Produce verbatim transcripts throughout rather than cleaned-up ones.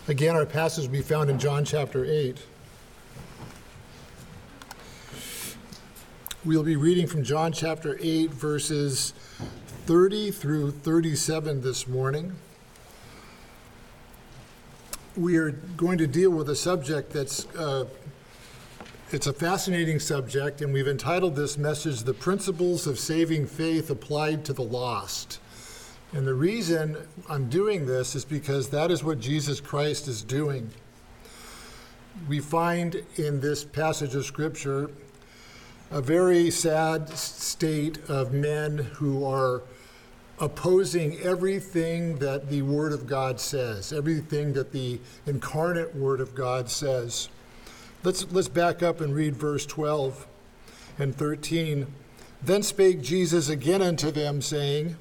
Again, our passage will be found in John chapter eight. We'll be reading from John chapter eight, verses thirty through thirty-seven this morning. We are going to deal with a subject that's, uh, it's a fascinating subject, and we've entitled this message, "The Principles of Saving Faith Applied to the Lost." And the reason I'm doing this is because that is what Jesus Christ is doing. We find in this passage of Scripture a very sad state of men who are opposing everything that the Word of God says, everything that the incarnate Word of God says. Let's, let's back up and read verse twelve and thirteen. "Then spake Jesus again unto them, saying,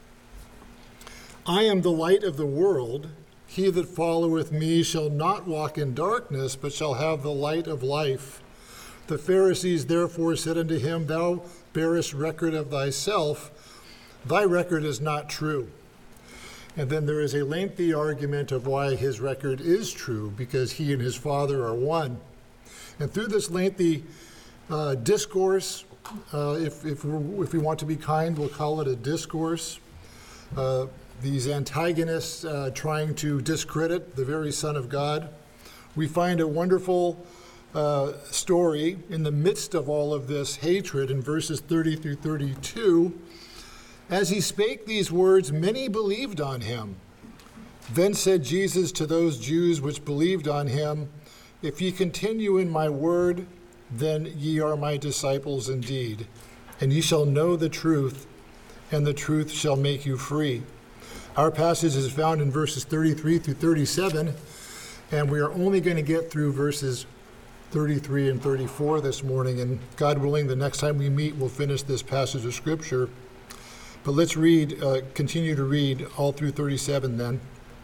I am the light of the world. He that followeth me shall not walk in darkness, but shall have the light of life. The Pharisees therefore said unto him, Thou bearest record of thyself. Thy record is not true. And then there is a lengthy argument of why his record is true, because he and his Father are one. And through this lengthy uh, discourse, uh, if, if, we're, if we want to be kind, we'll call it a discourse. Uh, these antagonists uh, trying to discredit the very Son of God. We find a wonderful uh, story in the midst of all of this hatred in verses thirty through thirty-two. As he spake these words, many believed on him. Then said Jesus to those Jews which believed on him, If ye continue in my word, then ye are my disciples indeed, and ye shall know the truth, and the truth shall make you free. Our passage is found in verses thirty-three through thirty-seven, and we are only going to get through verses thirty-three and thirty-four this morning, and God willing, the next time we meet, we'll finish this passage of Scripture. But let's read, uh, continue to read all through thirty-seven then.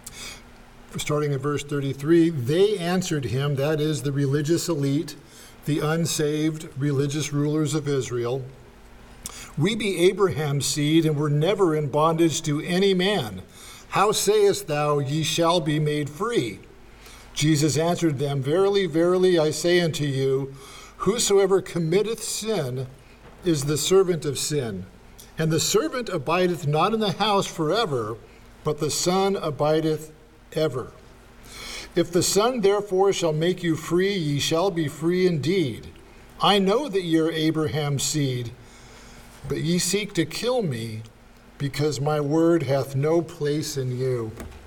Starting at verse thirty-three, they answered him, that is, the religious elite, the unsaved religious rulers of Israel, We be Abraham's seed, and were never in bondage to any man. How sayest thou, ye shall be made free? Jesus answered them, Verily, verily, I say unto you, whosoever committeth sin is the servant of sin. And the servant abideth not in the house forever, but the Son abideth ever. If the Son therefore shall make you free, ye shall be free indeed. I know that ye are Abraham's seed, but ye seek to kill me, because my word hath no place in you.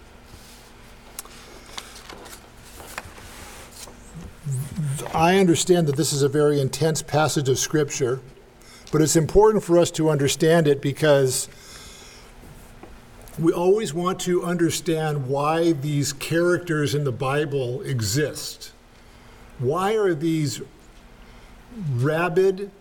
I understand that this is a very intense passage of Scripture, but it's important for us to understand it because we always want to understand why these characters in the Bible exist. Why are these rabid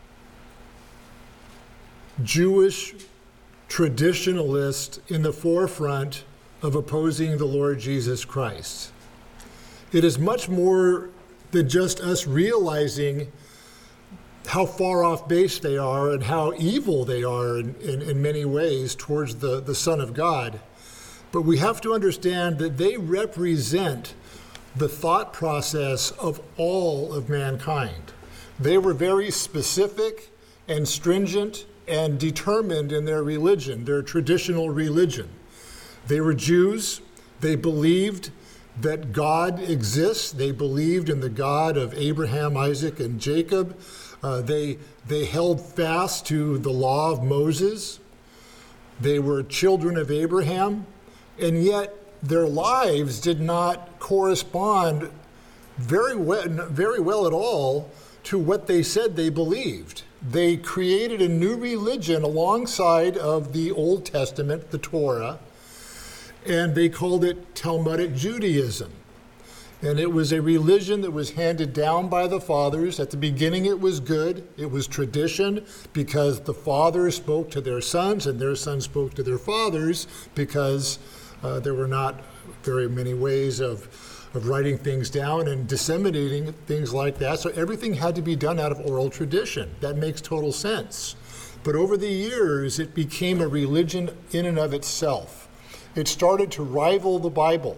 Jewish traditionalists in the forefront of opposing the Lord Jesus Christ? It is much more than just us realizing how far off base they are and how evil they are in, in, in many ways towards the, the Son of God. But we have to understand that they represent the thought process of all of mankind. They were very specific and stringent and determined in their religion, their traditional religion. They were Jews. They believed that God exists. They believed in the God of Abraham, Isaac, and Jacob. Uh, they, they held fast to the law of Moses. They were children of Abraham, and yet their lives did not correspond very well, very well at all to what they said they believed. They created a new religion alongside of the Old Testament, the Torah, and they called it Talmudic Judaism. And it was a religion that was handed down by the fathers. At the beginning it was good. It was tradition because the fathers spoke to their sons and their sons spoke to their fathers because uh, there were not very many ways of, of writing things down and disseminating things like that. So everything had to be done out of oral tradition. That makes total sense. But over the years, it became a religion in and of itself. It started to rival the Bible.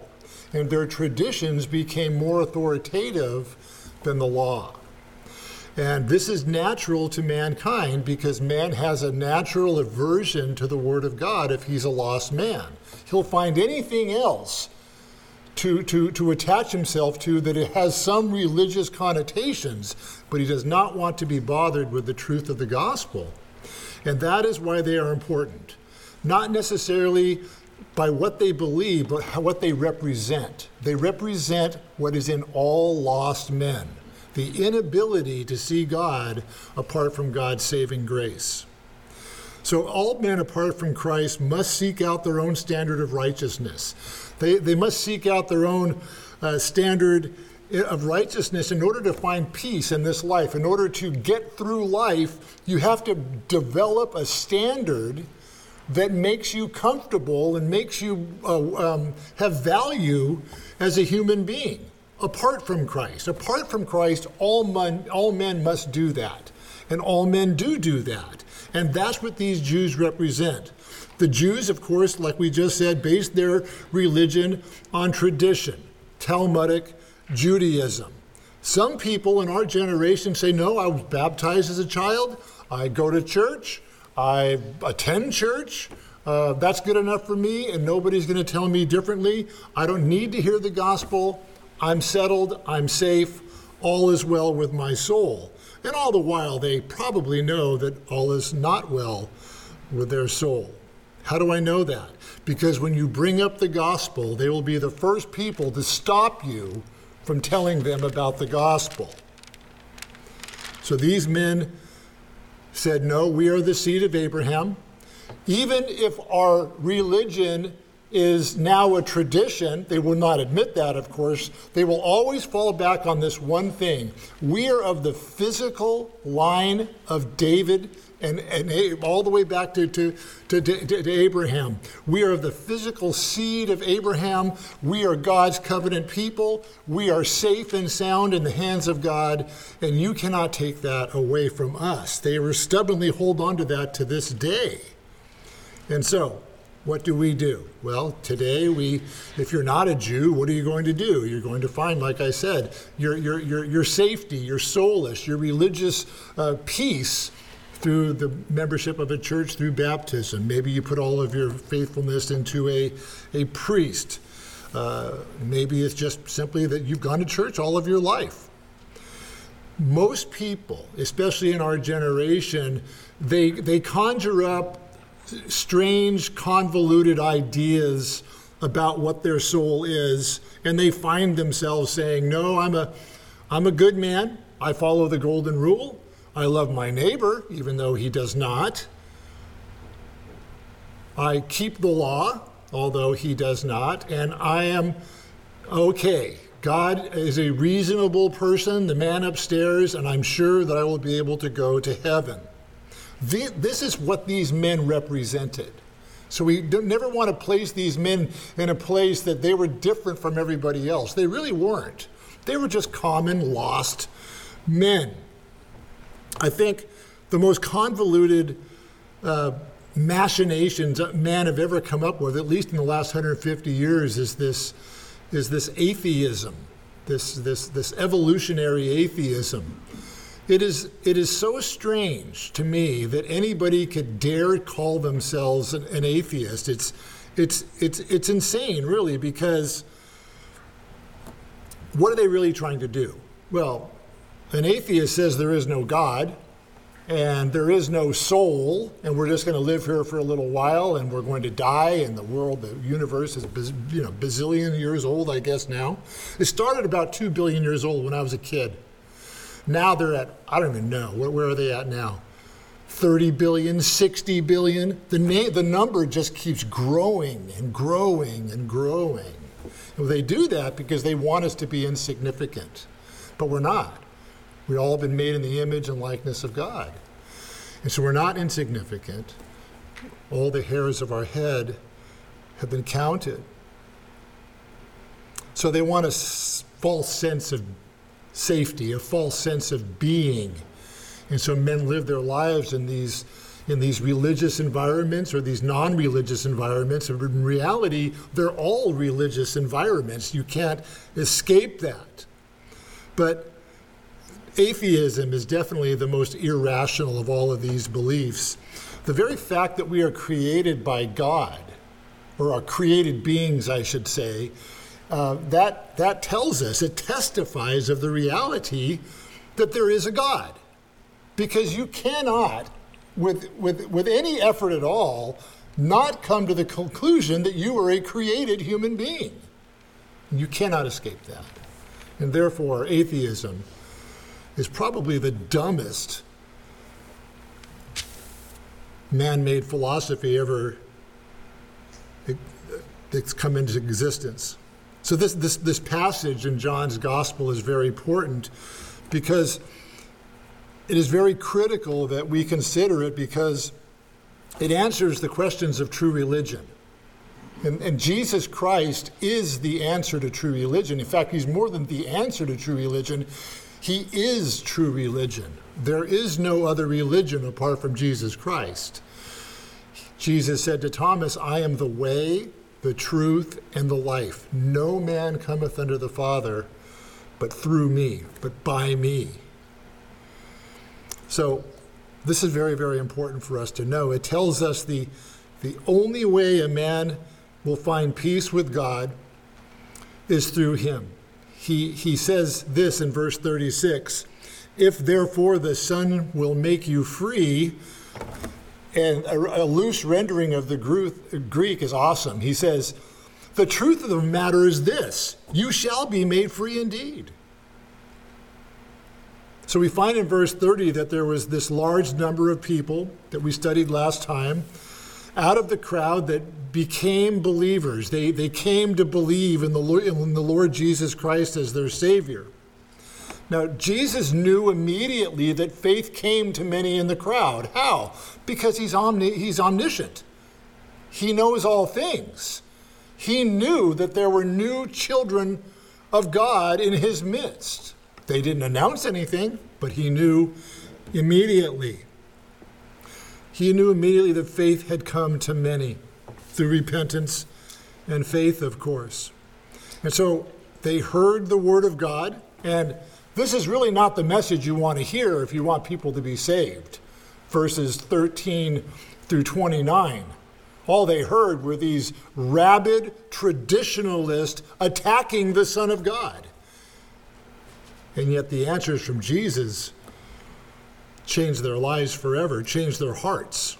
and their traditions became more authoritative than the law. And this is natural to mankind because man has a natural aversion to the Word of God if he's a lost man. He'll find anything else to, to, to attach himself to that it has some religious connotations, but he does not want to be bothered with the truth of the gospel. And that is why they are important. Not necessarily by what they believe, but how, what they represent. They represent what is in all lost men. The inability to see God apart from God's saving grace. So all men apart from Christ must seek out their own standard of righteousness. They, they must seek out their own uh, standard of righteousness in order to find peace in this life. In order to get through life, you have to develop a standard that makes you comfortable and makes you uh, um, have value as a human being. Apart from Christ. Apart from Christ, all men, all men must do that. And all men do do that. And that's what these Jews represent. The Jews, of course, like we just said, based their religion on tradition, Talmudic Judaism. Some people in our generation say, no, I was baptized as a child. I go to church. I attend church. Uh, that's good enough for me, and nobody's going to tell me differently. I don't need to hear the gospel. I'm settled, I'm safe, all is well with my soul. And all the while, they probably know that all is not well with their soul. How do I know that? Because when you bring up the gospel, they will be the first people to stop you from telling them about the gospel. So these men said, no, we are the seed of Abraham. Even if our religion is now a tradition, they will not admit that, of course, they will always fall back on this one thing. We are of the physical line of David and, and all the way back to, to, to, to, to Abraham. We are of the physical seed of Abraham. We are God's covenant people. We are safe and sound in the hands of God, and you cannot take that away from us. They were stubbornly hold on to that to this day. And so, what do we do? Well, today we, if you're not a Jew, what are you going to do? You're going to find, like I said, your your your, your safety, your solace, your religious uh, peace through the membership of a church, through baptism. Maybe you put all of your faithfulness into a, a priest. Uh, maybe it's just simply that you've gone to church all of your life. Most people, especially in our generation, they they conjure up strange, convoluted ideas about what their soul is, and they find themselves saying, no, I'm a, I'm a good man. I follow the golden rule. I love my neighbor, even though he does not. I keep the law, although he does not, and I am okay. God is a reasonable person, the man upstairs, and I'm sure that I will be able to go to heaven. The, this is what these men represented. So we don't, never want to place these men in a place that they were different from everybody else. They really weren't. They were just common, lost men. I think the most convoluted uh, machinations man have ever come up with, at least in the last one hundred fifty years, is this is this atheism, this this this evolutionary atheism. It is it is so strange to me that anybody could dare call themselves an, an atheist. It's it's it's it's insane, really, because what are they really trying to do? Well, an atheist says there is no God and there is no soul, and we're just going to live here for a little while, and we're going to die, and the world, the universe is biz, you know bazillion years old, I guess now. It started about two billion years old when I was a kid. Now they're at, I don't even know, where, where are they at now? thirty billion, sixty billion. The, na- the number just keeps growing and growing and growing. And they do that because they want us to be insignificant. But we're not. We've all been made in the image and likeness of God. And so we're not insignificant. All the hairs of our head have been counted. So they want a s- false sense of safety, a false sense of being. And so men live their lives in these in these religious environments or these non-religious environments. And in reality, they're all religious environments. You can't escape that. But atheism is definitely the most irrational of all of these beliefs. The very fact that we are created by God, or are created beings, I should say, uh, that, that tells us, it testifies of the reality that there is a God. Because you cannot, with, with, with any effort at all, not come to the conclusion that you are a created human being. You cannot escape that. And therefore, atheism is probably the dumbest man-made philosophy ever that's come into existence. So this, this, this passage in John's Gospel is very important because it is very critical that we consider it, because it answers the questions of true religion. And, and Jesus Christ is the answer to true religion. In fact, he's more than the answer to true religion. He is true religion. There is no other religion apart from Jesus Christ. Jesus said to Thomas, I am the way, the truth, and the life. No man cometh unto the Father but through me, but by me. So this is very, very important for us to know. It tells us the, the only way a man will find peace with God is through him. He, he says this in verse thirty-six, if therefore the Son will make you free, and a, a loose rendering of the Greek is awesome. He says, the truth of the matter is this, you shall be made free indeed. So we find in verse thirty that there was this large number of people that we studied last time out of the crowd that became believers. They, they came to believe in the, Lord, in the Lord Jesus Christ as their Savior. Now, Jesus knew immediately that faith came to many in the crowd. How? Because he's, omni- he's omniscient. He knows all things. He knew that there were new children of God in his midst. They didn't announce anything, but he knew immediately. He knew immediately that faith had come to many through repentance and faith, of course. And so they heard the word of God, and this is really not the message you want to hear if you want people to be saved. Verses thirteen through twenty-nine. All they heard were these rabid traditionalists attacking the Son of God. And yet the answers from Jesus changed their lives forever, changed their hearts.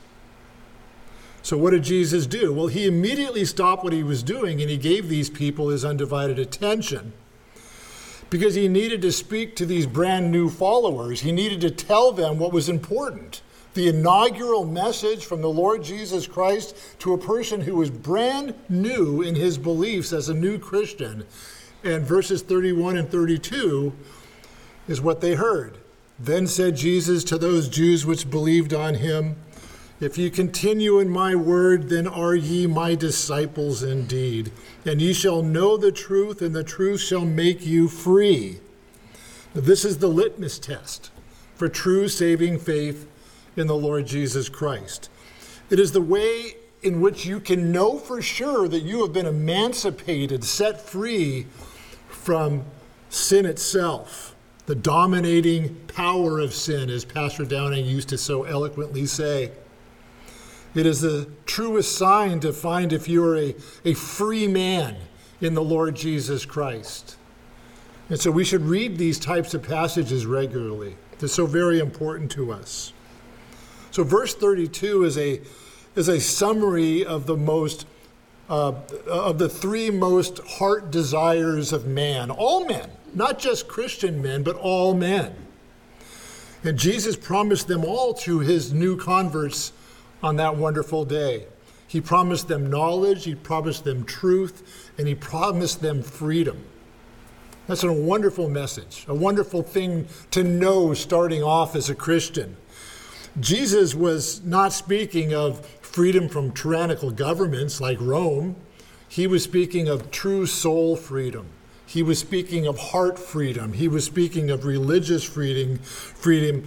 So what did Jesus do? Well, he immediately stopped what he was doing and he gave these people his undivided attention because he needed to speak to these brand new followers. He needed to tell them what was important. The inaugural message from the Lord Jesus Christ to a person who was brand new in his beliefs as a new Christian. And verses thirty-one and thirty-two is what they heard. Then said Jesus to those Jews which believed on him, if ye continue in my word, then are ye my disciples indeed. And ye shall know the truth, and the truth shall make you free. Now, this is the litmus test for true saving faith in the Lord Jesus Christ. It is the way in which you can know for sure that you have been emancipated, set free from sin itself, the dominating power of sin, as Pastor Downing used to so eloquently say. It is the truest sign to find if you are a, a free man in the Lord Jesus Christ. And so we should read these types of passages regularly. They're so very important to us. So verse thirty-two is a, is a summary of the most uh, of the three most heart desires of man, all men. Not just Christian men, but all men. And Jesus promised them all to his new converts on that wonderful day. He promised them knowledge, he promised them truth, and he promised them freedom. That's a wonderful message, a wonderful thing to know starting off as a Christian. Jesus was not speaking of freedom from tyrannical governments like Rome. He was speaking of true soul freedom. He was speaking of heart freedom. He was speaking of religious freedom, freedom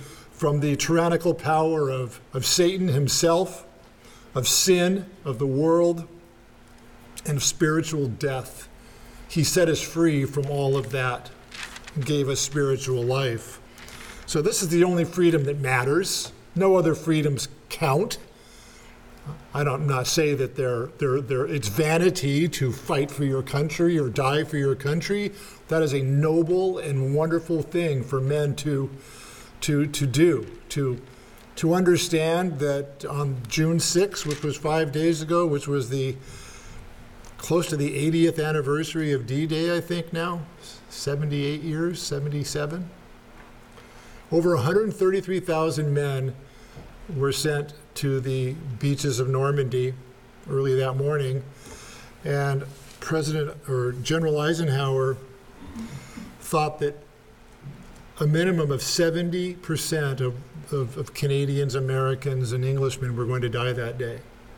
from the tyrannical power of, of Satan himself, of sin, of the world, and of spiritual death. He set us free from all of that and gave us spiritual life. So this is the only freedom that matters. No other freedoms count. I don't not say that they're, they're, they're, it's vanity to fight for your country or die for your country. That is a noble and wonderful thing for men to, to, to do, to, to understand that on June sixth, which was five days ago, which was the close to the eightieth anniversary of D-Day, I think now, seventy-eight years, seventy-seven. Over one hundred thirty-three thousand men were sent to the beaches of Normandy early that morning, and President or General Eisenhower thought that a minimum of seventy percent of, of, of Canadians, Americans, and Englishmen were going to die that day.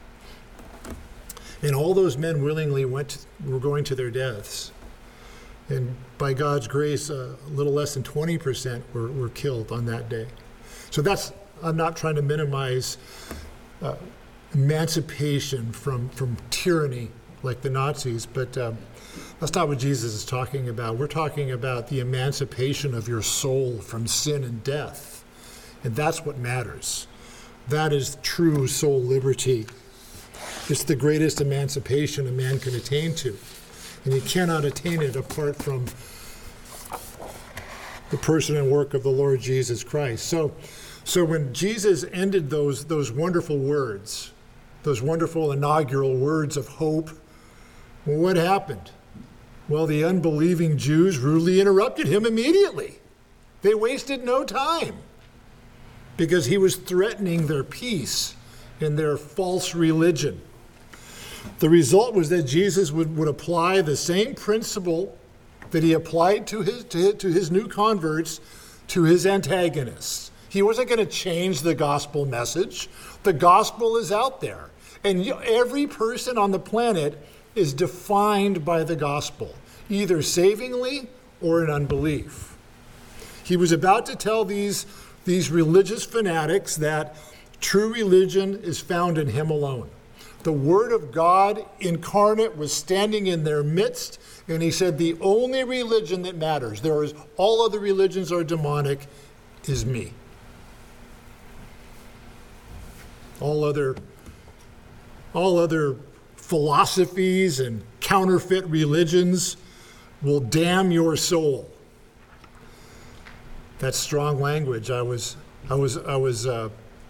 And all those men willingly went to, were going to their deaths. And by God's grace, uh, a little less than twenty percent were, were killed on that day. So that's, I'm not trying to minimize uh, emancipation from, from tyranny like the Nazis, but um, that's not what Jesus is talking about. We're talking about the emancipation of your soul from sin and death. And that's what matters. That is true soul liberty. It's the greatest emancipation a man can attain to. And you cannot attain it apart from the person and work of the Lord Jesus Christ. So, so when Jesus ended those, those wonderful words, those wonderful inaugural words of hope, well, what happened? Well, the unbelieving Jews rudely interrupted him immediately. They wasted no time because he was threatening their peace and their false religion. The result was that Jesus would, would apply the same principle that he applied to his, to his, to his new converts to his antagonists. He wasn't going to change the gospel message. The gospel is out there. And you, every person on the planet is defined by the gospel, either savingly or in unbelief. He was about to tell these, these religious fanatics that true religion is found in him alone. The Word of God incarnate was standing in their midst, and he said, the only religion that matters, there is, all other religions are demonic, is me. All other, all other philosophies and counterfeit religions will damn your soul. That's strong language. I was, I was, I was, uh,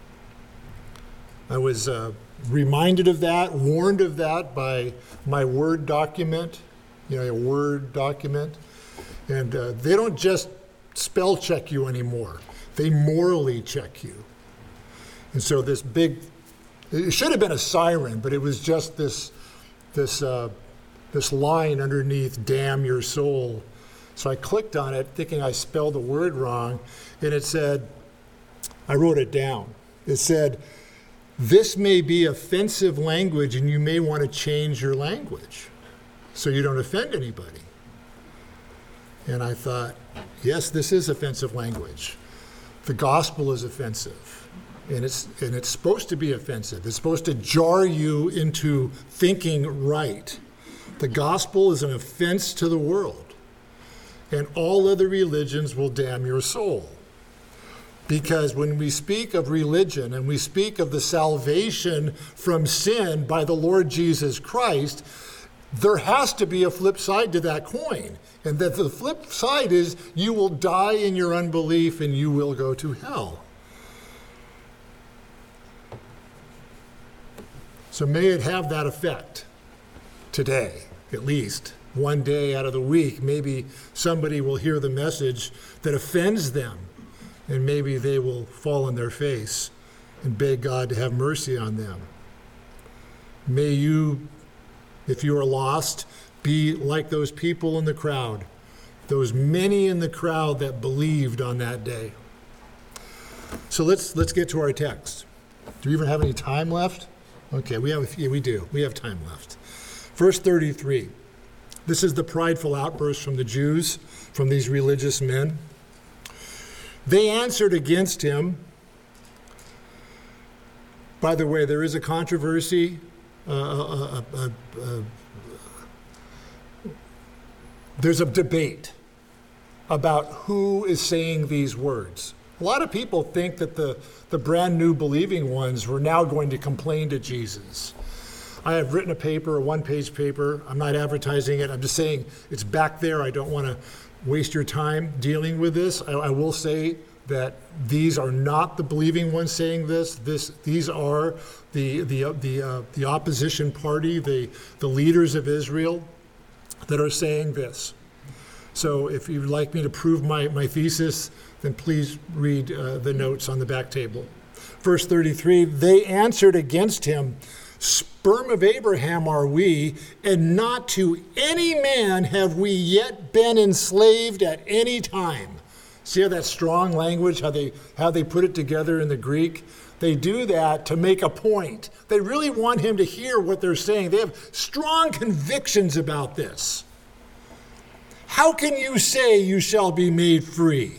I was. Uh, reminded of that, warned of that by my Word document, you know, a Word document. And uh, they don't just spell check you anymore. They morally check you. And so this big, it should have been a siren, but it was just this, this, uh, this line underneath, damn your soul. So I clicked on it thinking I spelled the word wrong, and it said, I wrote it down. It said, this may be offensive language and you may want to change your language so you don't offend anybody. And I thought, yes, this is offensive language. The gospel is offensive, and it's, and it's supposed to be offensive. It's supposed to jar you into thinking right. The gospel is an offense to the world, and all other religions will damn your soul. Because when we speak of religion and we speak of the salvation from sin by the Lord Jesus Christ, there has to be a flip side to that coin. And that the flip side is you will die in your unbelief and you will go to hell. So may it have that effect today, at least. One day out of the week, maybe somebody will hear the message that offends them. And maybe they will fall on their face and beg God to have mercy on them. May you, if you are lost, be like those people in the crowd, those many in the crowd that believed on that day. So let's let's get to our text. Do we even have any time left? Okay, we have. Yeah, we do. We have time left. Verse thirty-three. This is the prideful outburst from the Jews, from these religious men. They answered against him. By the way, there is a controversy. Uh, uh, uh, uh, uh, there's a debate about who is saying these words. A lot of people think that the, the brand new believing ones were now going to complain to Jesus. I have written a paper, a one-page paper. I'm not advertising it. I'm just saying it's back there. I don't want to waste your time dealing with this. I, I will say that these are not the believing ones saying this. This these are the the the uh, the opposition party, the the leaders of Israel that are saying this. So if you'd like me to prove my, my thesis, then please read uh, the notes on the back table. Verse thirty-three, they answered against him, "Sperm of Abraham are we, and not to any man have we yet been enslaved at any time." See how that strong language, how they how they put it together in the Greek? They do that to make a point. They really want him to hear what they're saying. They have strong convictions about this. How can you say you shall be made free?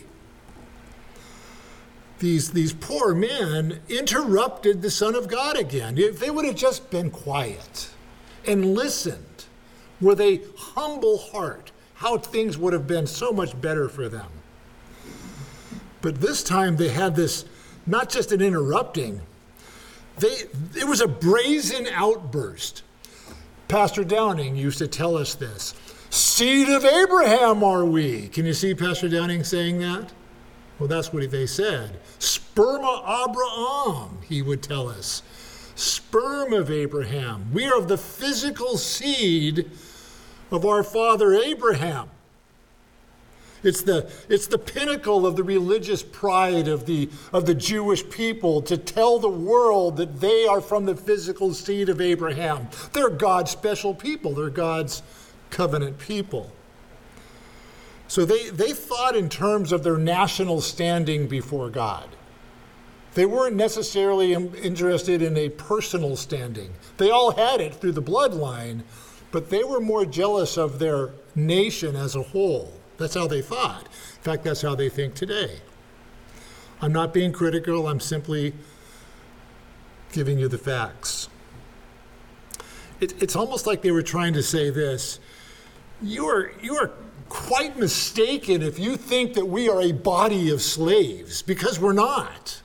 These, these poor men interrupted the Son of God again. If they would have just been quiet and listened with a humble heart, how things would have been so much better for them. But this time they had this, not just an interrupting, they it was a brazen outburst. Pastor Downing used to tell us this. Seed of Abraham are we. Can you see Pastor Downing saying that? Well, that's what they said. Sperma Abraham, he would tell us. Sperm of Abraham. We are of the physical seed of our father Abraham. It's the, it's the pinnacle of the religious pride of the, of the Jewish people to tell the world that they are from the physical seed of Abraham. They're God's special people. They're God's covenant people. So they, they thought in terms of their national standing before God. They weren't necessarily interested in a personal standing. They all had it through the bloodline, but they were more jealous of their nation as a whole. That's how they thought. In fact, that's how they think today. I'm not being critical. I'm simply giving you the facts. It, it's almost like they were trying to say this. You are, you are quite mistaken if you think that we are a body of slaves, because we're not.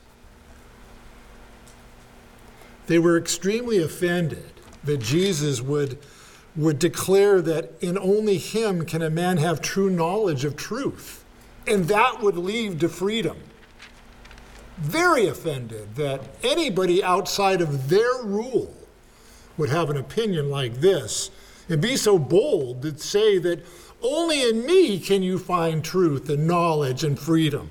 They were extremely offended that Jesus would, would declare that in only him can a man have true knowledge of truth, and that would lead to freedom. Very offended that anybody outside of their rule would have an opinion like this and be so bold to say that only in me can you find truth and knowledge and freedom.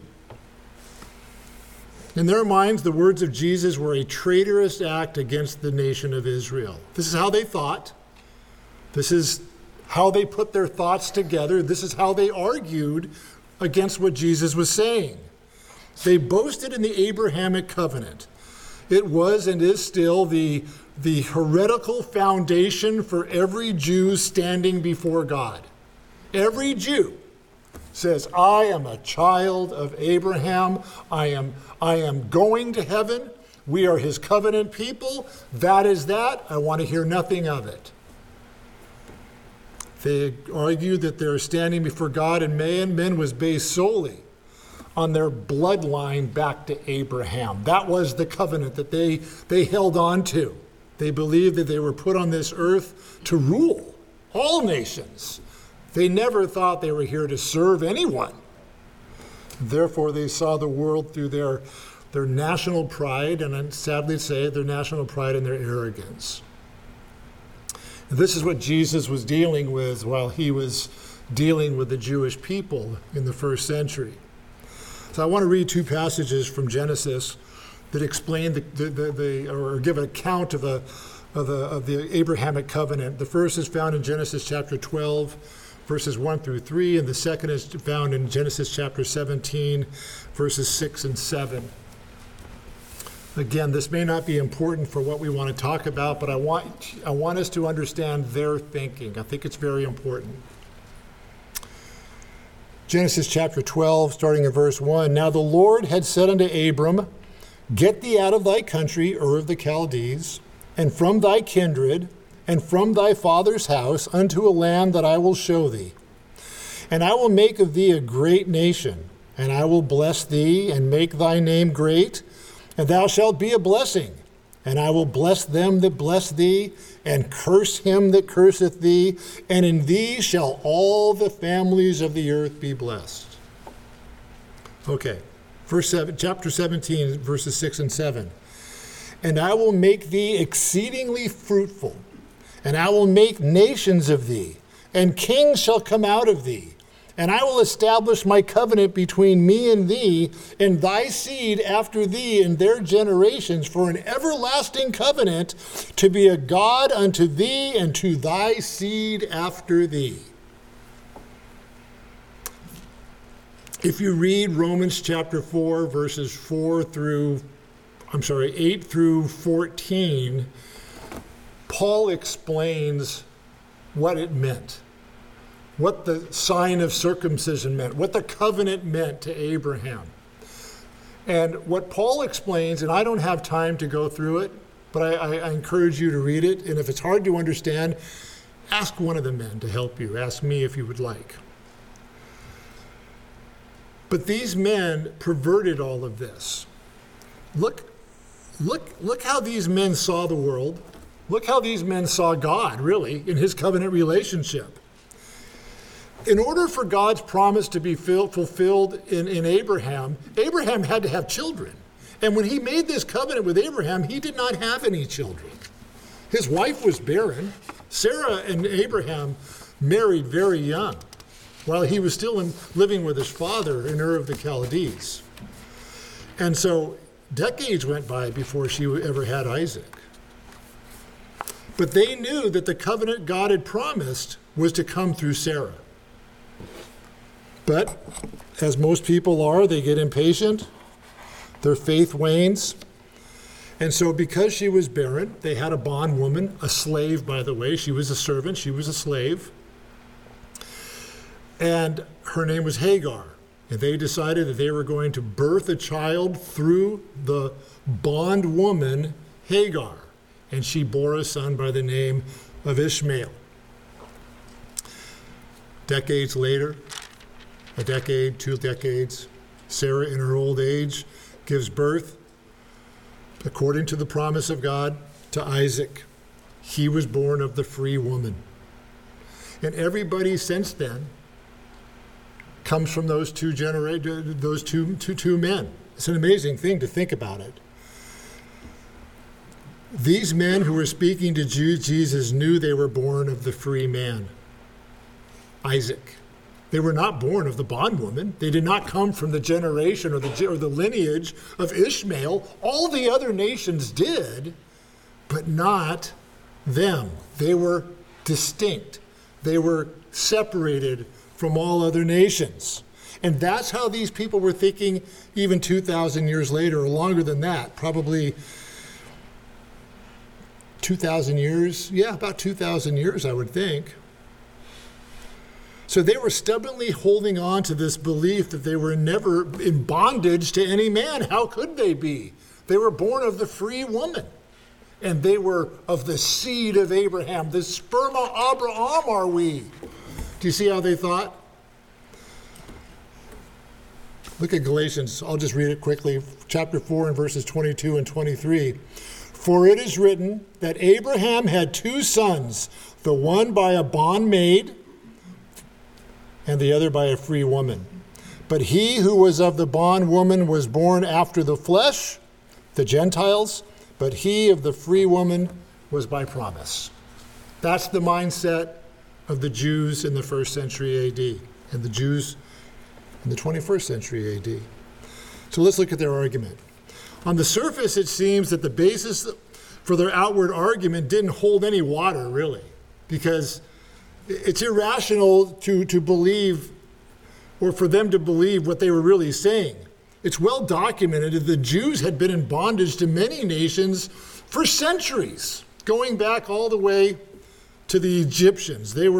In their minds, the words of Jesus were a traitorous act against the nation of Israel. This is how they thought. This is how they put their thoughts together. This is how they argued against what Jesus was saying. They boasted in the Abrahamic covenant. It was and is still the, the heretical foundation for every Jew standing before God. Every Jew says, I am a child of Abraham. I am, I am going to heaven. We are his covenant people. That is that. I want to hear nothing of it. They argued that their standing before God and man, men was based solely on their bloodline back to Abraham. That was the covenant that they, they held on to. They believed that they were put on this earth to rule all nations. They never thought they were here to serve anyone. Therefore, they saw the world through their, their national pride, and I'm sadly to say, their national pride and their arrogance. And this is what Jesus was dealing with while he was dealing with the Jewish people in the first century. So I want to read two passages from Genesis that explain the, the, the, the or give an account of, a, of, the, of the Abrahamic covenant. The first is found in Genesis chapter twelve, verses one through three, and the second is found in Genesis chapter seventeen, verses six and seven. Again, this may not be important for what we want to talk about, but I want, I want us to understand their thinking. I think it's very important. Genesis chapter twelve, starting in verse one. Now the Lord had said unto Abram, get thee out of thy country, Ur of the Chaldees, and from thy kindred, and from thy father's house, unto a land that I will show thee. And I will make of thee a great nation, and I will bless thee, and make thy name great, and thou shalt be a blessing. And I will bless them that bless thee, and curse him that curseth thee, and in thee shall all the families of the earth be blessed. Okay, verse seven, chapter seventeen, verses six and seven. And I will make thee exceedingly fruitful, and I will make nations of thee, and kings shall come out of thee. And I will establish my covenant between me and thee, and thy seed after thee in their generations, for an everlasting covenant, to be a God unto thee and to thy seed after thee. If you read Romans chapter four, verses four through, I'm sorry, eight through fourteen, Paul explains what it meant. What the sign of circumcision meant, what the covenant meant to Abraham. And what Paul explains, and I don't have time to go through it, but I, I encourage you to read it. And if it's hard to understand, ask one of the men to help you. Ask me if you would like. But these men perverted all of this. Look, look, look how these men saw the world. Look how these men saw God, really, in his covenant relationship. In order for God's promise to be fulfilled in, in Abraham, Abraham had to have children. And when he made this covenant with Abraham, he did not have any children. His wife was barren. Sarah and Abraham married very young, while he was still in, living with his father in Ur of the Chaldees. And so decades went by before she ever had Isaac. But they knew that the covenant God had promised was to come through Sarah. But, as most people are, they get impatient. Their faith wanes. And so because she was barren, they had a bondwoman, a slave, by the way. She was a servant. She was a slave. And her name was Hagar. And they decided that they were going to birth a child through the bondwoman, Hagar. And she bore a son by the name of Ishmael. Decades later, a decade, two decades, Sarah in her old age gives birth, according to the promise of God, to Isaac. He was born of the free woman. And everybody since then comes from those two genera- those two, two, two men. It's an amazing thing to think about it. These men who were speaking to Jesus knew they were born of the free man, Isaac. They were not born of the bondwoman. They did not come from the generation or the, or the lineage of Ishmael. All the other nations did, but not them. They were distinct. They were separated from all other nations. And that's how these people were thinking even two thousand years later, or longer than that, probably two thousand years. Yeah, about two thousand years, I would think. So they were stubbornly holding on to this belief that they were never in bondage to any man. How could they be? They were born of the free woman. And they were of the seed of Abraham. The sperma Abraham are we. Do you see how they thought? Look at Galatians. I'll just read it quickly. Chapter four and verses twenty-two and twenty-three. For it is written that Abraham had two sons, the one by a bondmaid, and the other by a free woman. But he who was of the bondwoman was born after the flesh, the Gentiles, but he of the free woman was by promise. That's the mindset of the Jews in the first century A D and the Jews in the twenty-first century A D. So let's look at their argument. On the surface, it seems that the basis for their outward argument didn't hold any water, really, because it's irrational to, to believe, or for them to believe what they were really saying. It's well documented that the Jews had been in bondage to many nations for centuries, going back all the way to the Egyptians. They were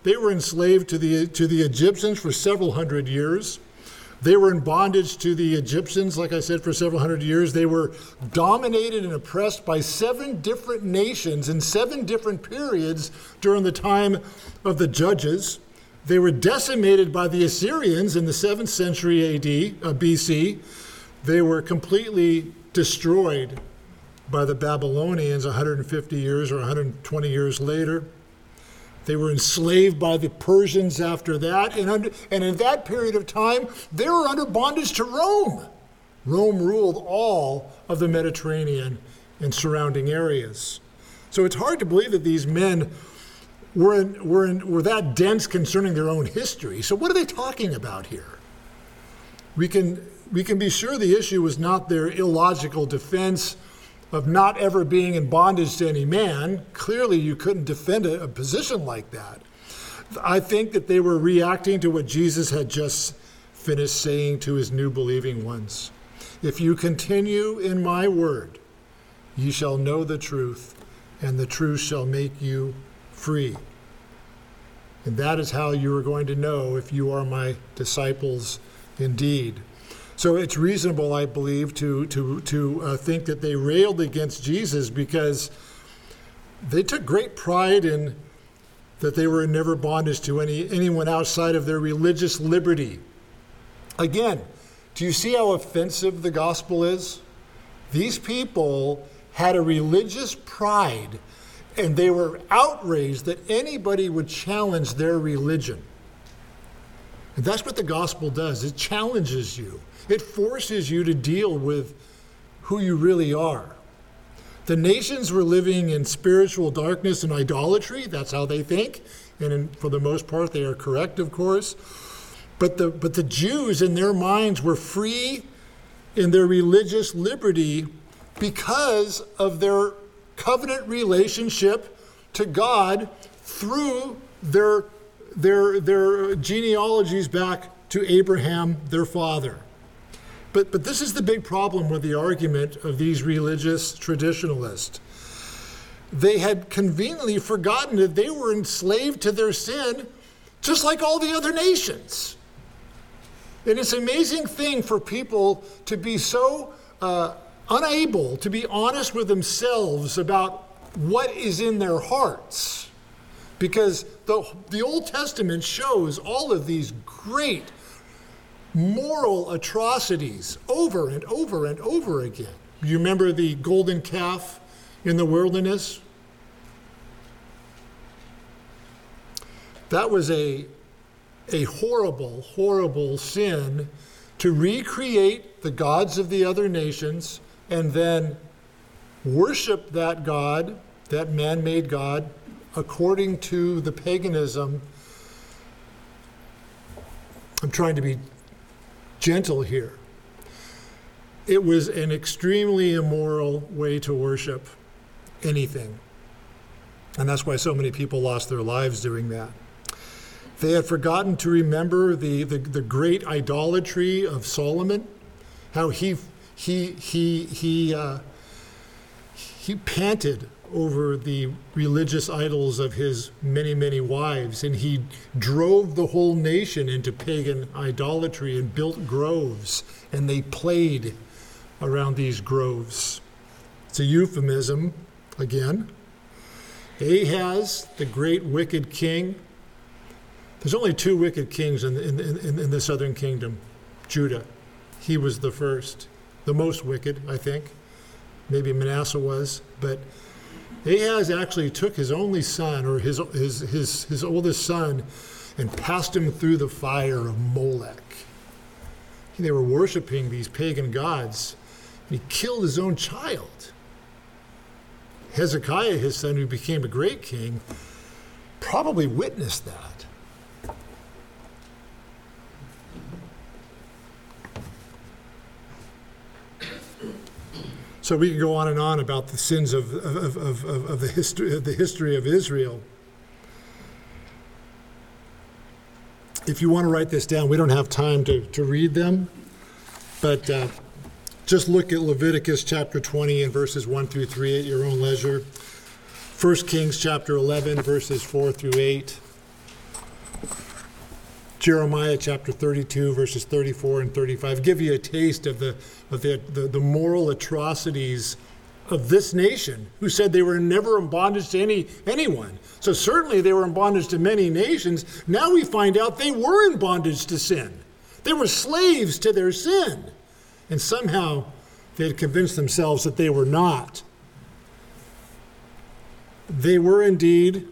They were enslaved to the, to the Egyptians for several hundred years. They were in bondage to the Egyptians, like I said, for several hundred years. They were dominated and oppressed by seven different nations in seven different periods during the time of the Judges. They were decimated by the Assyrians in the seventh century A D, uh, B C. They were completely destroyed by the Babylonians one hundred fifty years or one hundred twenty years later. They were enslaved by the Persians after that. And, under, and in that period of time, they were under bondage to Rome. Rome ruled all of the Mediterranean and surrounding areas. So it's hard to believe that these men were, in, were, in, were that dense concerning their own history. So what are they talking about here? We can, we can be sure the issue was not their illogical defense of not ever being in bondage to any man. Clearly, you couldn't defend a, a position like that. I think that they were reacting to what Jesus had just finished saying to his new believing ones. If you continue in my word, ye shall know the truth, and the truth shall make you free. And that is how you are going to know if you are my disciples indeed. So it's reasonable, I believe, to to to uh, think that they railed against Jesus because they took great pride in that they were never bondage to any anyone outside of their religious liberty. Again, do you see how offensive the gospel is? These people had a religious pride, and they were outraged that anybody would challenge their religion. And that's what the gospel does. It challenges you. It forces you to deal with who you really are. The nations were living in spiritual darkness and idolatry. That's how they think. And in, for the most part, they are correct, of course. But the, but the Jews, in their minds, were free in their religious liberty because of their covenant relationship to God through their, their, their genealogies back to Abraham, their father. But, but this is the big problem with the argument of these religious traditionalists. They had conveniently forgotten that they were enslaved to their sin just like all the other nations. And it's an amazing thing for people to be so uh, unable to be honest with themselves about what is in their hearts. Because the, the Old Testament shows all of these great moral atrocities over and over and over again. You remember the golden calf in the wilderness? That was a, a horrible, horrible sin to recreate the gods of the other nations and then worship that God, that man-made God, according to the paganism. I'm trying to be gentle here. It was an extremely immoral way to worship anything. And that's why so many people lost their lives doing that. They had forgotten to remember the, the, the great idolatry of Solomon, how he he he he uh, he panted over the religious idols of his many, many wives, and he drove the whole nation into pagan idolatry and built groves, and they played around these groves. It's a euphemism, again. Ahaz, the great wicked king. There's only two wicked kings in, in, in, in the southern kingdom. Judah. He was the first. The most wicked, I think. Maybe Manasseh was, but Ahaz actually took his only son, or his, his, his, his oldest son, and passed him through the fire of Molech. They were worshiping these pagan gods. He killed his own child. Hezekiah, his son, who became a great king, probably witnessed that. So we can go on and on about the sins of, of, of, of, of, the, history, of the history of Israel. If you want to write this down, we don't have time to, to read them, but uh, just look at Leviticus chapter twenty and verses one through three at your own leisure. First Kings chapter eleven, verses four through eight. Jeremiah chapter thirty-two, verses thirty-four and thirty-five give you a taste of the of the, the, the moral atrocities of this nation, who said they were never in bondage to any anyone. So certainly they were in bondage to many nations. Now we find out they were in bondage to sin. They were slaves to their sin. And somehow they had convinced themselves that they were not. They were indeed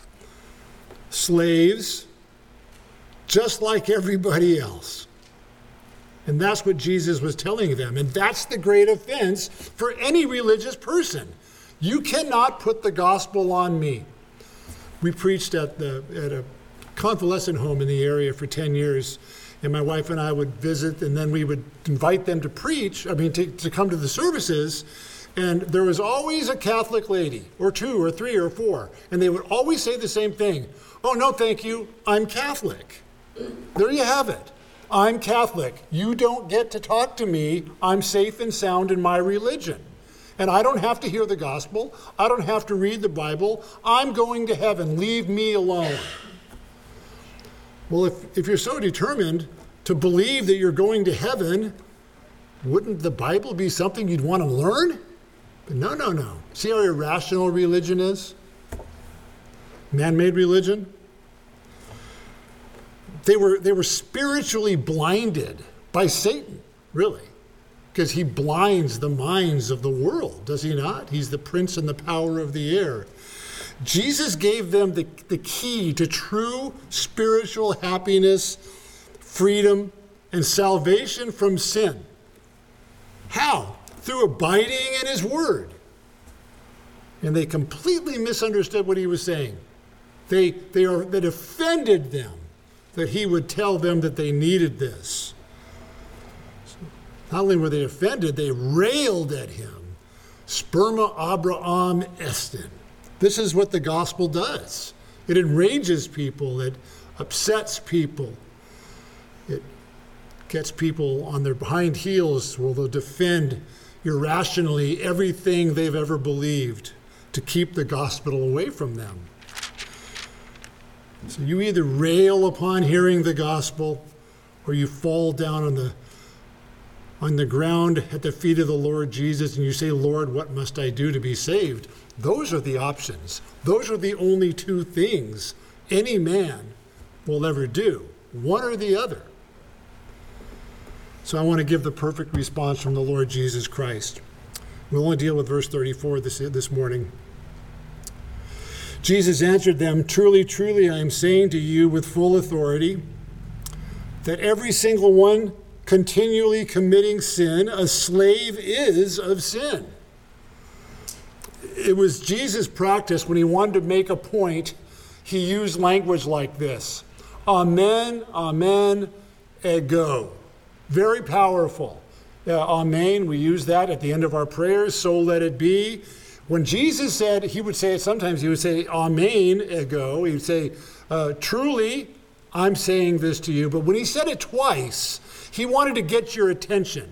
slaves, just like everybody else. And that's what Jesus was telling them. And that's the great offense for any religious person. You cannot put the gospel on me. We preached at the at a convalescent home in the area for ten years. And my wife and I would visit, and then we would invite them to preach, I mean, to, to come to the services. And there was always a Catholic lady, or two, or three, or four. And they would always say the same thing. Oh, no, thank you. I'm Catholic. There you have it. I'm Catholic. You don't get to talk to me. I'm safe and sound in my religion. And I don't have to hear the gospel. I don't have to read the Bible. I'm going to heaven. Leave me alone. Well, if, if you're so determined to believe that you're going to heaven, wouldn't the Bible be something you'd want to learn? But no, no, no. See how irrational religion is? Man-made religion? They were, they were spiritually blinded by Satan, really, because he blinds the minds of the world, does he not? He's the prince and the power of the air. Jesus gave them the, the key to true spiritual happiness, freedom, and salvation from sin. How? Through abiding in his word. And they completely misunderstood what he was saying. They, they are, that offended them that he would tell them that they needed this. So not only were they offended, they railed at him. Sperma Abraham estin. This is what the gospel does. It enrages people. It upsets people. It gets people on their behind heels where they'll defend irrationally everything they've ever believed to keep the gospel away from them. So you either rail upon hearing the gospel, or you fall down on the on the ground at the feet of the Lord Jesus and you say, Lord, what must I do to be saved? Those are the options. Those are the only two things any man will ever do, one or the other. So I want to give the perfect response from the Lord Jesus Christ. We'll only deal with verse thirty-four this, this morning. Jesus answered them, truly, truly, I am saying to you with full authority that every single one continually committing sin, a slave is of sin. It was Jesus' practice when he wanted to make a point, he used language like this. Amen, amen, ego. Very powerful. Uh, amen, we use that at the end of our prayers, so let it be. When Jesus said, he would say it sometimes, he would say, amen, ego. He would say, uh, truly, I'm saying this to you. But when he said it twice, he wanted to get your attention.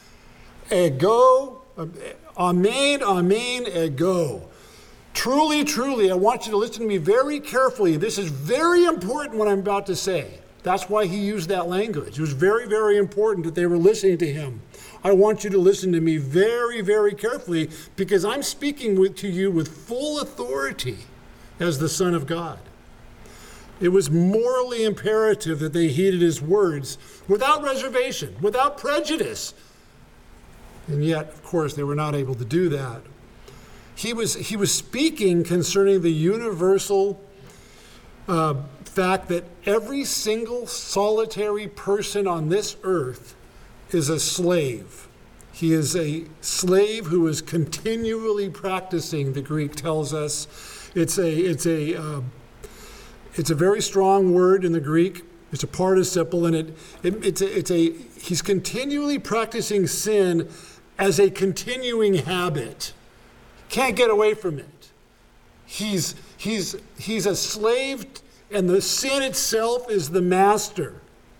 Ego, amen, amen, ego. Truly, truly, I want you to listen to me very carefully. This is very important what I'm about to say. That's why he used that language. It was very, very important that they were listening to him. I want you to listen to me very, very carefully because I'm speaking with, to you with full authority as the Son of God. It was morally imperative that they heeded his words without reservation, without prejudice. And yet, of course, they were not able to do that. He was, he was speaking concerning the universal uh, fact that every single solitary person on this earth is a slave. He is a slave who is continually practicing, the Greek tells us. It's a, it's a, uh, it's a very strong word in the Greek. It's a participle, and it, it it's a, it's a, he's continually practicing sin as a continuing habit. Can't get away from it. He's, he's, he's a slave, and the sin itself is the master.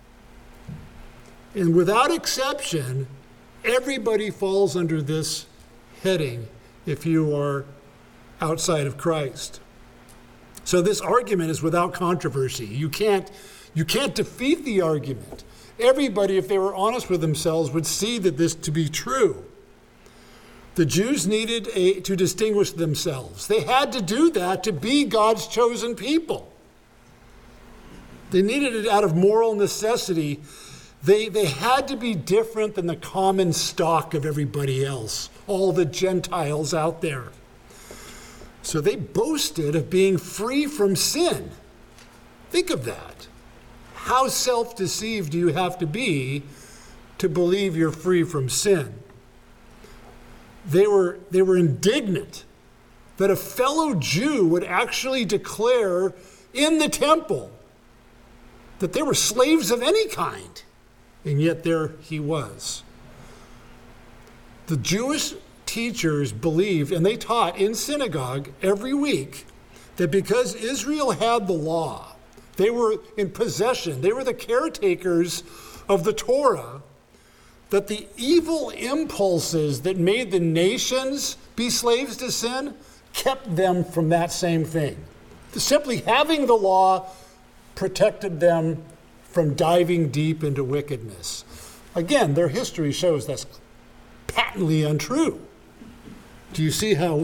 And without exception, everybody falls under this heading if you are outside of Christ. So this argument is without controversy. You can't, You can't defeat the argument. Everybody, if they were honest with themselves, would see that this to be true. The Jews needed a, to distinguish themselves. They had to do that to be God's chosen people. They needed it out of moral necessity. They, they had to be different than the common stock of everybody else, all the Gentiles out there. So they boasted of being free from sin. Think of that. How self-deceived do you have to be to believe you're free from sin? They were, they were indignant that a fellow Jew would actually declare in the temple that they were slaves of any kind. And yet there he was. The Jewish teachers believed, and they taught in synagogue every week, that because Israel had the law, they were in possession, they were the caretakers of the Torah, that the evil impulses that made the nations be slaves to sin kept them from that same thing. Simply having the law protected them from diving deep into wickedness. Again, their history shows that's patently untrue. Do you see how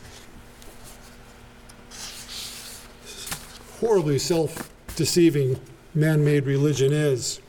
horribly self-deceiving man-made religion is?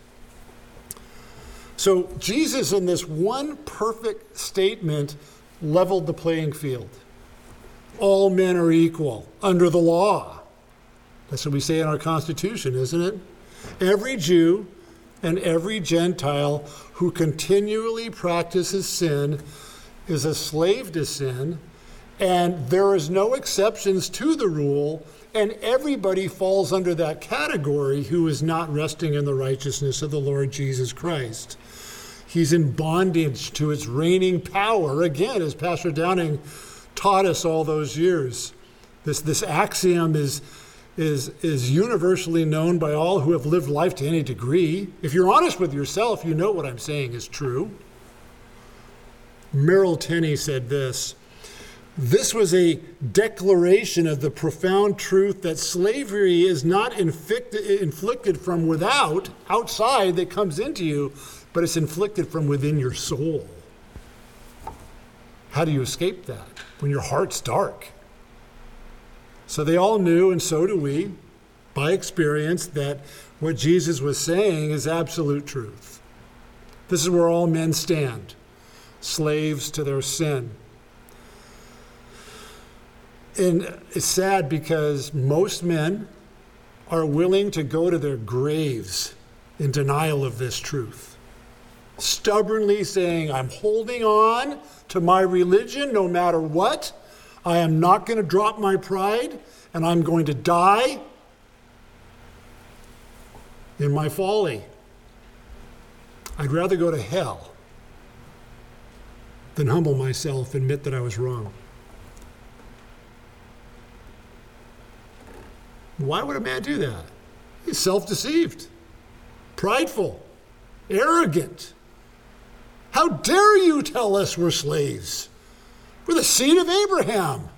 So Jesus, in this one perfect statement, leveled the playing field. All men are equal under the law. That's what we say in our Constitution, isn't it? Every Jew and every Gentile who continually practices sin is a slave to sin, and there is no exceptions to the rule, and everybody falls under that category who is not resting in the righteousness of the Lord Jesus Christ. He's in bondage to its reigning power, again, as Pastor Downing taught us all those years. This, this axiom is, is, is universally known by all who have lived life to any degree. If you're honest with yourself, you know what I'm saying is true. Merrill Tenney said this: "This was a declaration of the profound truth that slavery is not inflicted, inflicted from without, outside, that comes into you, but it's inflicted from within your soul." How do you escape that? When your heart's dark. So they all knew, and so do we, by experience, that what Jesus was saying is absolute truth. This is where all men stand, slaves to their sin. And it's sad because most men are willing to go to their graves in denial of this truth, stubbornly saying, I'm holding on to my religion no matter what. I am not going to drop my pride, and I'm going to die in my folly. I'd rather go to hell than humble myself and admit that I was wrong. Why would a man do that? He's self-deceived, prideful, arrogant. How dare you tell us we're slaves? We're the seed of Abraham.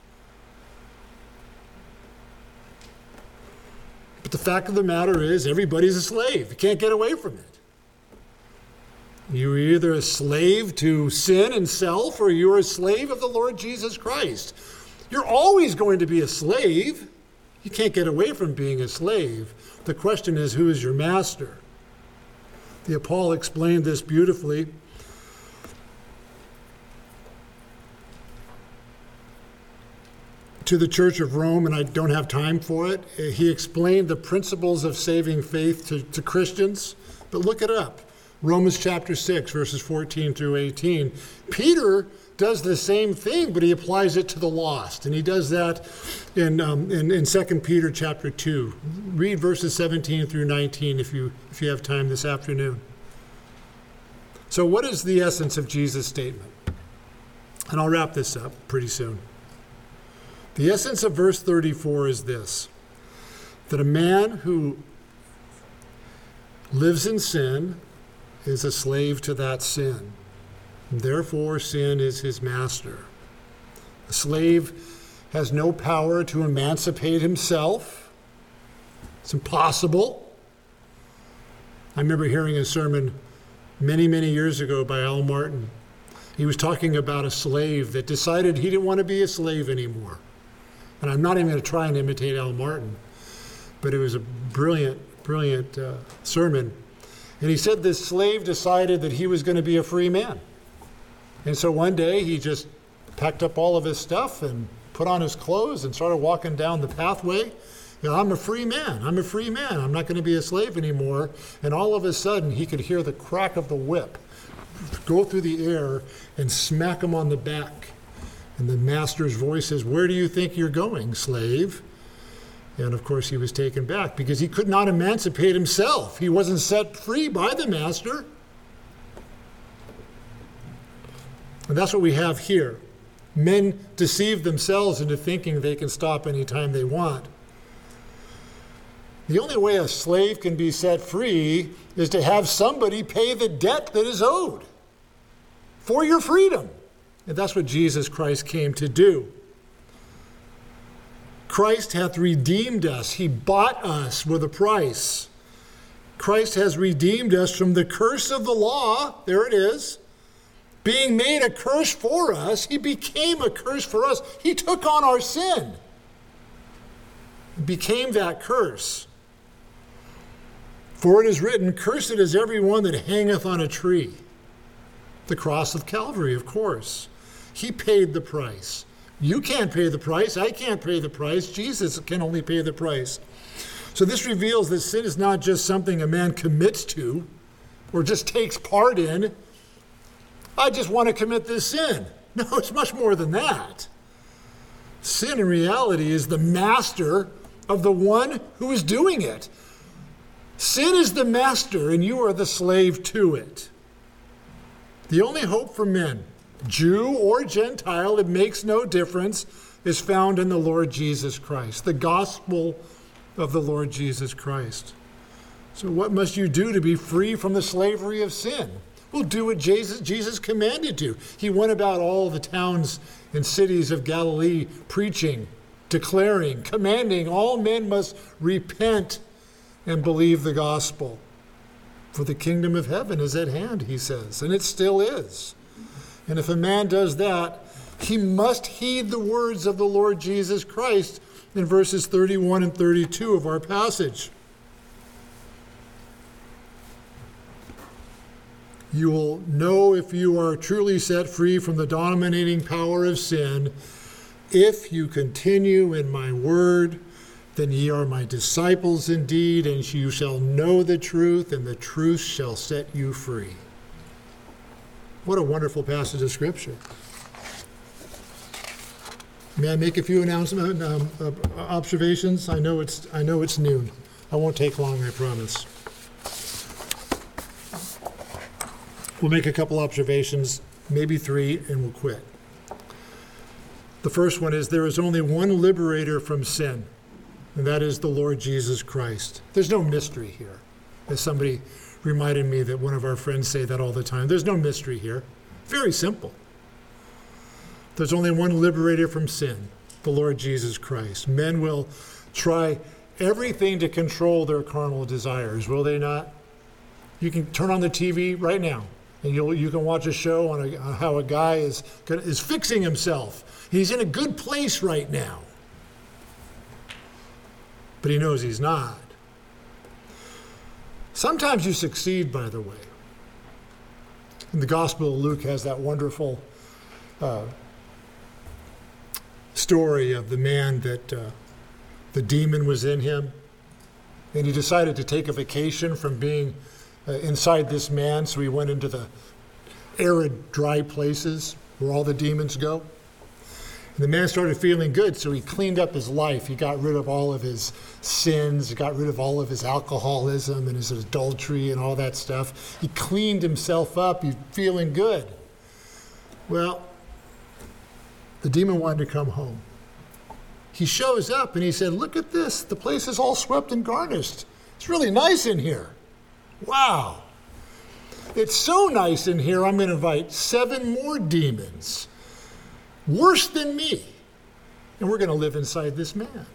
But the fact of the matter is, everybody's a slave. You can't get away from it. You're either a slave to sin and self, or you're a slave of the Lord Jesus Christ. You're always going to be a slave. You can't get away from being a slave. The question is, who is your master? The Paul explained this beautifully. To the Church of Rome, and I don't have time for it, he explained the principles of saving faith to, to Christians. But look it up. Romans chapter six, verses fourteen through eighteen. Peter does the same thing, but he applies it to the lost. And he does that in, um, in, in Second Peter chapter two. Read verses seventeen through nineteen if you, if you have time this afternoon. So what is the essence of Jesus' statement? And I'll wrap this up pretty soon. The essence of verse thirty-four is this: that a man who lives in sin is a slave to that sin. And therefore, sin is his master. A slave has no power to emancipate himself. It's impossible. I remember hearing a sermon many, many years ago by Al Martin. He was talking about a slave that decided he didn't want to be a slave anymore. And I'm not even going to try and imitate Al Martin, but it was a brilliant, brilliant uh, sermon. And he said this slave decided that he was going to be a free man. And so one day he just packed up all of his stuff and put on his clothes and started walking down the pathway. You know, I'm a free man. I'm a free man. I'm not going to be a slave anymore. And all of a sudden he could hear the crack of the whip go through the air and smack him on the back. And the master's voice says, "Where do you think you're going, slave?" And of course he was taken back because he could not emancipate himself. He wasn't set free by the master. And that's what we have here. Men deceive themselves into thinking they can stop anytime they want. The only way a slave can be set free is to have somebody pay the debt that is owed for your freedom. And that's what Jesus Christ came to do. Christ hath redeemed us. He bought us with a price. Christ has redeemed us from the curse of the law. There it is. Being made a curse for us, he became a curse for us. He took on our sin. He became that curse. For it is written, "Cursed is every one that hangeth on a tree." The cross of Calvary, of course. He paid the price. You can't pay the price. I can't pay the price. Jesus can only pay the price. So this reveals that sin is not just something a man commits to or just takes part in. I just want to commit this sin. No, it's much more than that. Sin in reality is the master of the one who is doing it. Sin is the master and you are the slave to it. The only hope for men, Jew or Gentile, it makes no difference, is found in the Lord Jesus Christ, the gospel of the Lord Jesus Christ. So what must you do to be free from the slavery of sin? Well, do what Jesus, Jesus commanded to. He went about all the towns and cities of Galilee preaching, declaring, commanding all men must repent and believe the gospel. For the kingdom of heaven is at hand, he says, and it still is. And if a man does that, he must heed the words of the Lord Jesus Christ in verses thirty-one and thirty-two of our passage. You will know if you are truly set free from the dominating power of sin, if you continue in my word, then ye are my disciples indeed, and you shall know the truth, and the truth shall set you free. What a wonderful passage of Scripture. May I make a few announcement, um, uh, observations? I know it's I know it's noon. I won't take long, I promise. We'll make a couple observations, maybe three, and we'll quit. The first one is there is only one liberator from sin, and that is the Lord Jesus Christ. There's no mystery here. As somebody reminded me that one of our friends say that all the time. There's no mystery here. Very simple. There's only one liberator from sin, the Lord Jesus Christ. Men will try everything to control their carnal desires, will they not? You can turn on the T V right now, and you'll, you can watch a show on, a, on how a guy is, is fixing himself. He's in a good place right now. But he knows he's not. Sometimes you succeed, by the way. And the Gospel of Luke has that wonderful uh, story of the man that uh, the demon was in him, and he decided to take a vacation from being uh, inside this man, so he went into the arid, dry places where all the demons go. And the man started feeling good, so he cleaned up his life. He got rid of all of his sins, he got rid of all of his alcoholism and his adultery and all that stuff. He cleaned himself up, he's feeling good. Well, the demon wanted to come home. He shows up and he said, "Look at this, the place is all swept and garnished. It's really nice in here. Wow. It's so nice in here, I'm going to invite seven more demons, worse than me, and we're going to live inside this man."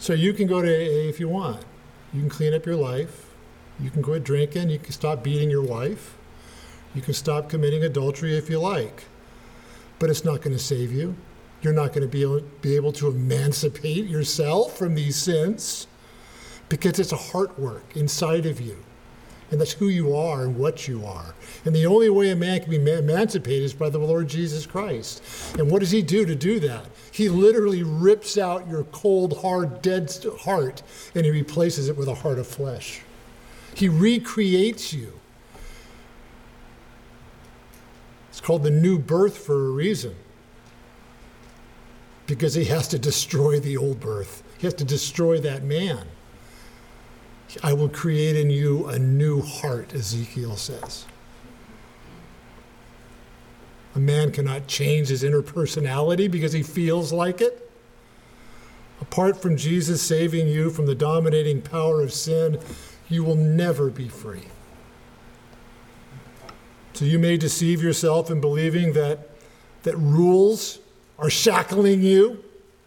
So you can go to A A if you want. You can clean up your life. You can quit drinking. You can stop beating your wife. You can stop committing adultery if you like. But it's not going to save you. You're not going to be able, be able to emancipate yourself from these sins because it's a heart work inside of you. And that's who you are and what you are. And the only way a man can be emancipated is by the Lord Jesus Christ. And what does he do to do that? He literally rips out your cold, hard, dead heart, and he replaces it with a heart of flesh. He recreates you. It's called the new birth for a reason. Because he has to destroy the old birth. He has to destroy that man. I will create in you a new heart, Ezekiel says. A man cannot change his inner personality because he feels like it. Apart from Jesus saving you from the dominating power of sin, you will never be free. So you may deceive yourself in believing that, that rules are shackling you.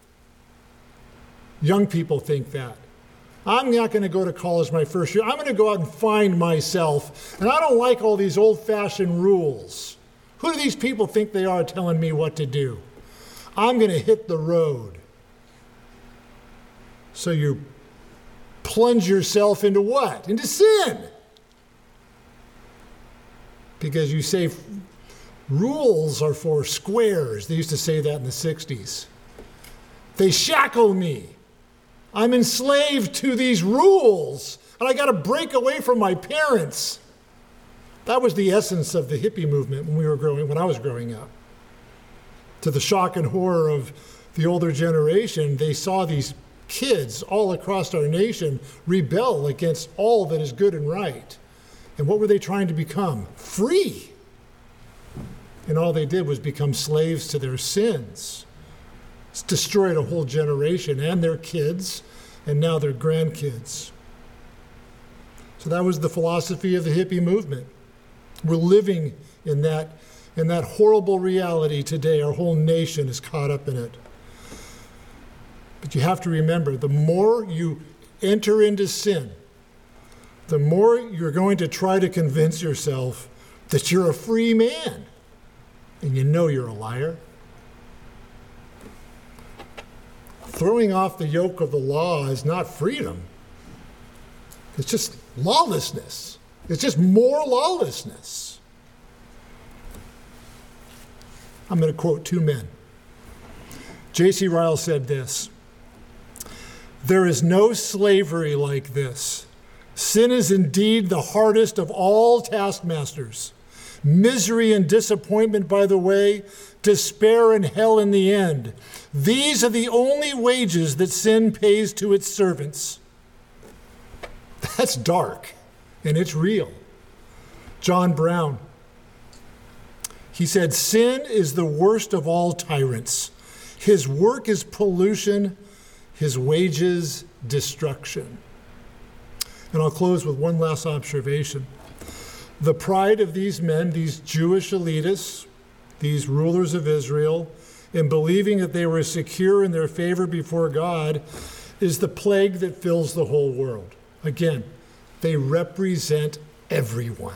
Young people think that. I'm not going to go to college my first year. I'm going to go out and find myself. And I don't like all these old-fashioned rules. Who do these people think they are telling me what to do? I'm going to hit the road. So you plunge yourself into what? Into sin. Because you say rules are for squares. They used to say that in the sixties. They shackle me. I'm enslaved to these rules, and I got to break away from my parents. That was the essence of the hippie movement when we were growing, when I was growing up. To the shock and horror of the older generation, they saw these kids all across our nation rebel against all that is good and right. And what were they trying to become? Free. And all they did was become slaves to their sins. It's destroyed a whole generation and their kids, and now their grandkids. So that was the philosophy of the hippie movement. We're living in that, in that horrible reality today. Our whole nation is caught up in it. But you have to remember, the more you enter into sin, the more you're going to try to convince yourself that you're a free man. And you know you're a liar. Throwing off the yoke of the law is not freedom. It's just lawlessness. It's just more lawlessness. I'm going to quote two men. J C Ryle said this: "There is no slavery like this. Sin is indeed the hardest of all taskmasters. Misery and disappointment by the way, despair and hell in the end. These are the only wages that sin pays to its servants." That's dark, and it's real. John Brown, he said, "Sin is the worst of all tyrants. His work is pollution, his wages destruction." And I'll close with one last observation. The pride of these men, these Jewish elitists, these rulers of Israel, in believing that they were secure in their favor before God, is the plague that fills the whole world. Again, they represent everyone.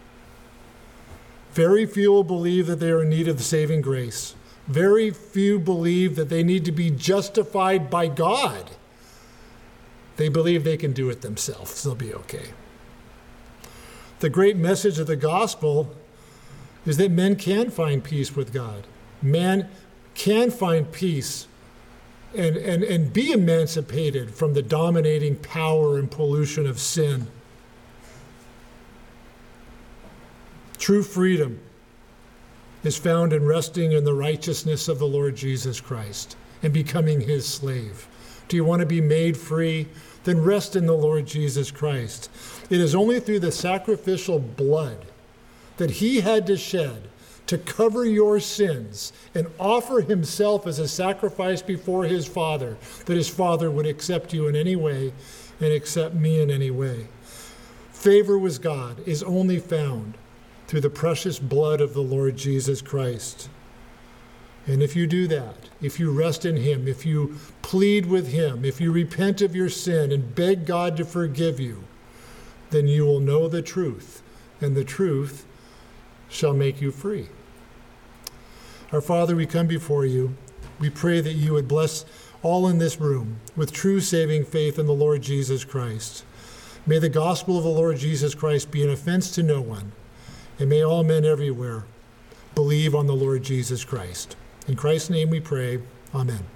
Very few will believe that they are in need of saving grace. Very few believe that they need to be justified by God. They believe they can do it themselves. They'll be okay. The great message of the gospel is that men can find peace with God. Man can find peace and, and, and be emancipated from the dominating power and pollution of sin. True freedom is found in resting in the righteousness of the Lord Jesus Christ and becoming his slave. Do you want to be made free? Then rest in the Lord Jesus Christ. It is only through the sacrificial blood that he had to shed to cover your sins and offer himself as a sacrifice before his Father, that his Father would accept you in any way and accept me in any way. Favor with God is only found through the precious blood of the Lord Jesus Christ. And if you do that, if you rest in him, if you plead with him, if you repent of your sin and beg God to forgive you, then you will know the truth, and the truth shall make you free. Our Father, we come before you. We pray that you would bless all in this room with true saving faith in the Lord Jesus Christ. May the gospel of the Lord Jesus Christ be an offense to no one, and may all men everywhere believe on the Lord Jesus Christ. In Christ's name we pray. Amen.